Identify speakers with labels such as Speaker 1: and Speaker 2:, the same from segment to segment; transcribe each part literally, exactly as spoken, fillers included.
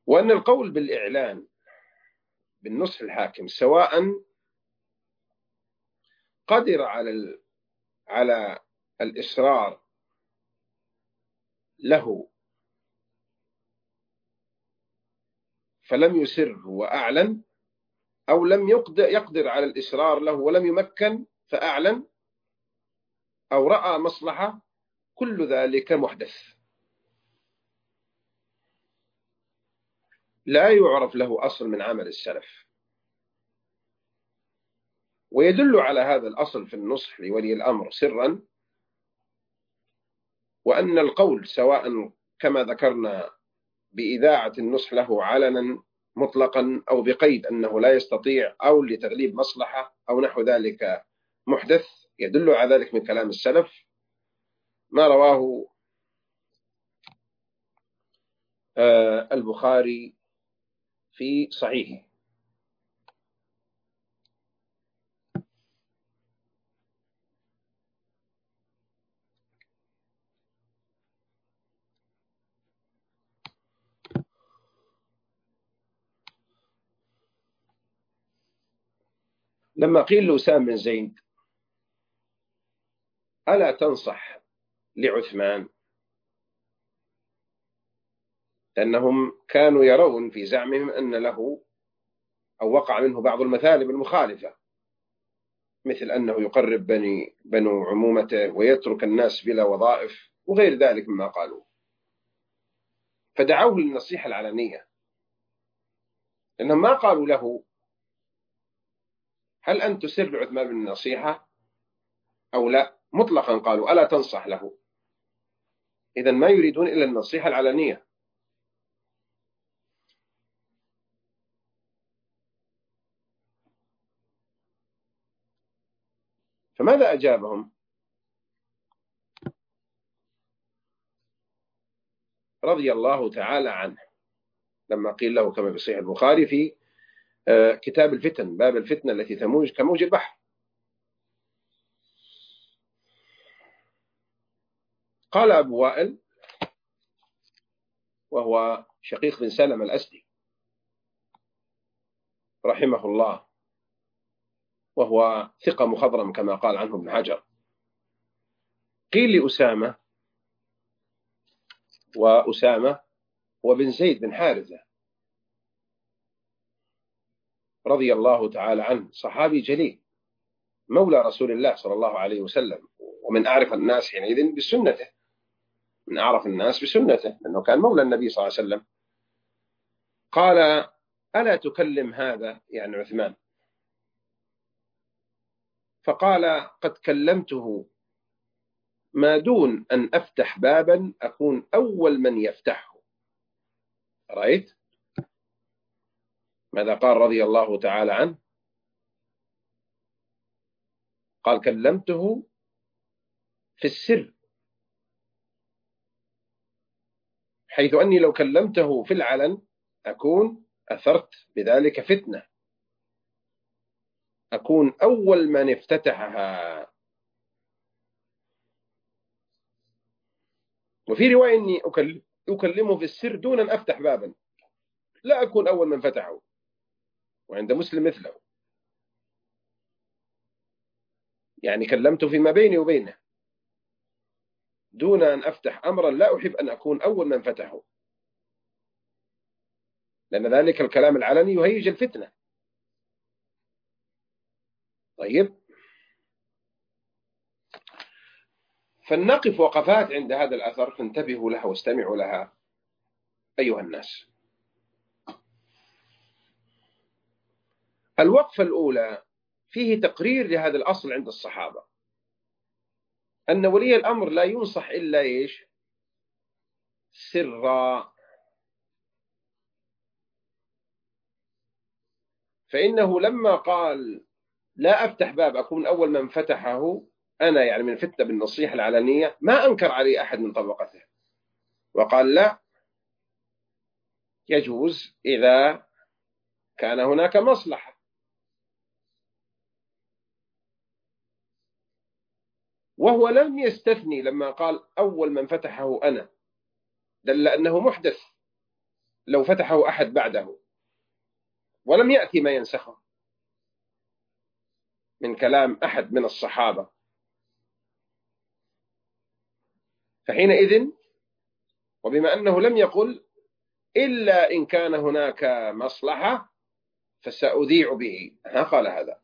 Speaker 1: وأن القول بالإعلان بالنصح الحاكم سواء قدر على على الإصرار له فلم يسر وأعلن، أو لم يقدر على الإصرار له ولم يمكن فأعلن، أو رأى مصلحة، كل ذلك محدث لا يعرف له أصل من عمل السلف. ويدل على هذا الأصل في النصح لولي الأمر سرا، وأن القول سواء كما ذكرنا بإذاعة النصح له علنا مطلقا، أو بقيد أنه لا يستطيع، أو لتغليب مصلحة أو نحو ذلك، محدث. يدل على ذلك من كلام السلف ما رواه البخاري في صحيحه. لما قيل لأسامة بن زيد ألا تنصح لعثمان، لأنهم كانوا يرون في زعمهم أن له أو وقع منه بعض المثالب المخالفة، مثل أنه يقرب بني بنو عمومته ويترك الناس بلا وظائف وغير ذلك مما قالوا، فدعوه للنصيحة العلنية، لأنهم ما قالوا له هل أنت تسر لعثمان بالنصيحة أو لا، مطلقا قالوا ألا تنصح له. إذن ما يريدون إلا النصيحة العلنية. فماذا أجابهم؟ رضي الله تعالى عنه، لما قيل له كما في صحيح البخاري في كتاب الفتن، باب الفتنة التي تموج كموج البحر، قال أبو وائل وهو شقيق بن سلم الأسدي رحمه الله، وهو ثقة مخضرم كما قال عنه ابن حجر، قيل لأسامة، وأسامة وبن زيد بن حارثة رضي الله تعالى عنه، صحابي جليل مولى رسول الله صلى الله عليه وسلم، ومن أعرف الناس حينئذ بسنته، من أعرف الناس بسنته لأنه كان مولى النبي صلى الله عليه وسلم. قال ألا تكلم هذا يعني عثمان؟ فقال قد كلمته، ما دون أن أفتح بابا أكون أول من يفتحه. رأيت ماذا قال رضي الله تعالى عنه؟ قال كلمته في السر، حيث أني لو كلمته في العلن أكون أثرت بذلك فتنة، أكون أول من افتتحها. وفي رواية أني أكلمه في السر دون أن أفتح بابا، لا أكون أول من فتحه، وعند مسلم مثله، يعني كلمته فيما بيني وبينه دون أن أفتح أمرا لا أحب أن أكون أول من فتحه، لأن ذلك الكلام العلني يهيج الفتنة. طيب، فلنقف وقفات عند هذا الأثر، فانتبهوا لها واستمعوا لها أيها الناس. الوقفة الأولى فيه تقرير لهذا الأصل عند الصحابة، أن ولي الأمر لا ينصح إلا إيش؟ سرا، فإنه لما قال لا أفتح باب أكون أول من فتحه أنا، يعني من فتنة بالنصيحة العلنية، ما أنكر عليه أحد من طبقته، وقال لا، يجوز إذا كان هناك مصلحة. وهو لم يستثني لما قال أول من فتحه أنا، دل أنه محدث، لو فتحه أحد بعده ولم يأتي ما ينسخه من كلام أحد من الصحابة، فحينئذ وبما أنه لم يقل إلا إن كان هناك مصلحة فسأذيع به، ها قال هذا،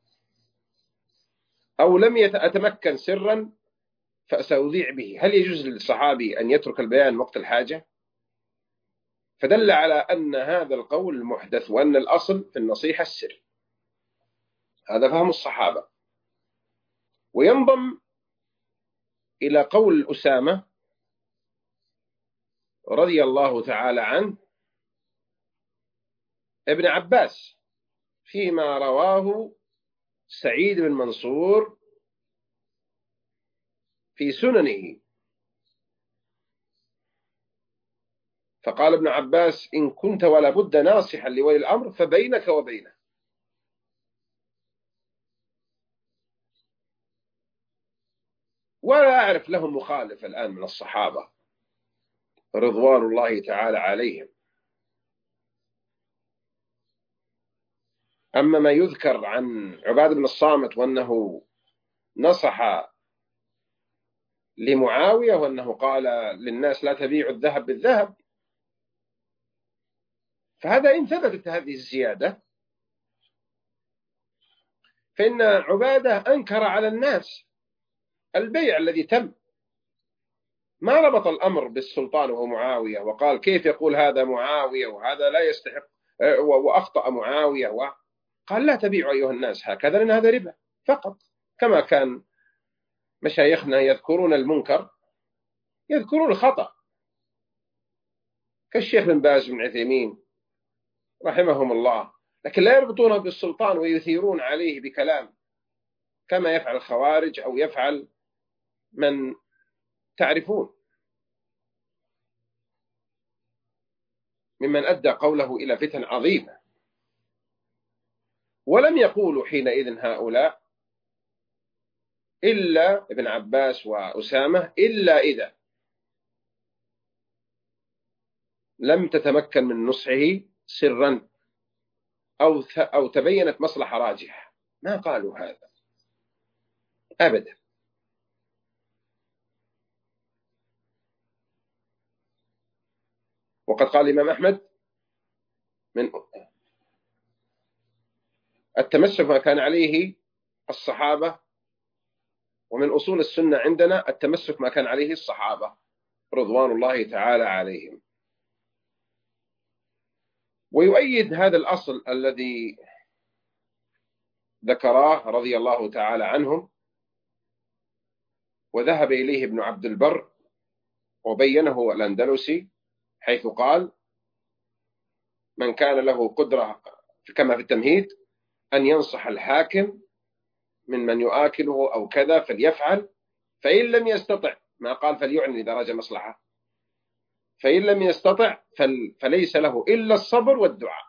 Speaker 1: أو لم يتمكن سرا فسأذيع به، هل يجوز للصحابي أن يترك البيان وقت الحاجة؟ فدل على أن هذا القول محدث، وأن الأصل في النصيحة السر. هذا فهم الصحابة. وينضم إلى قول أسامة رضي الله تعالى عنه ابن عباس فيما رواه سعيد بن منصور في سننه، فقال ابن عباس: إن كنت ولا بد ناصحا لولي الأمر فبينك وبينه. ولا أعرف لهم مخالف الآن من الصحابة رضوان الله تعالى عليهم. أما ما يذكر عن عبادة بن الصامت وأنه نصح لمعاوية وأنه قال للناس لا تبيعوا الذهب بالذهب، فهذا إن ثبتت هذه الزيادة فإن عبادة أنكر على الناس البيع الذي تم، ما ربط الأمر بالسلطان وهو معاوية وقال كيف يقول هذا معاوية وهذا لا يستحق وأخطأ معاوية، وقال لا تبيعوا أيها الناس هكذا لأن هذا ربا فقط، كما كان مشايخنا يذكرون المنكر يذكرون الخطأ، كالشيخ بن باز بن عثيمين رحمهم الله، لكن لا يربطونه بالسلطان ويثيرون عليه بكلام كما يفعل الخوارج أو يفعل من تعرفون ممن أدى قوله إلى فتن عظيمة. ولم يقولوا حينئذ هؤلاء إلا ابن عباس وأسامة إلا إذا لم تتمكن من نصحه سرا أو أو تبينت مصلحة راجحة، ما قالوا هذا أبدا. وقد قال الإمام أحمد من التمسك ما كان عليه الصحابة، ومن أصول السنة عندنا التمسك ما كان عليه الصحابة رضوان الله تعالى عليهم. ويؤيد هذا الأصل الذي ذكراه رضي الله تعالى عنهم وذهب إليه ابن عبد البر وبينه الأندلسي، حيث قال: من كان له قدرة كما في التمهيد أن ينصح الحاكم من من يؤكله أو كذا فليفعل، فإن لم يستطع، ما قال فليعلن إذا رجى مصلحة، فإن لم يستطع فليس له إلا الصبر والدعاء.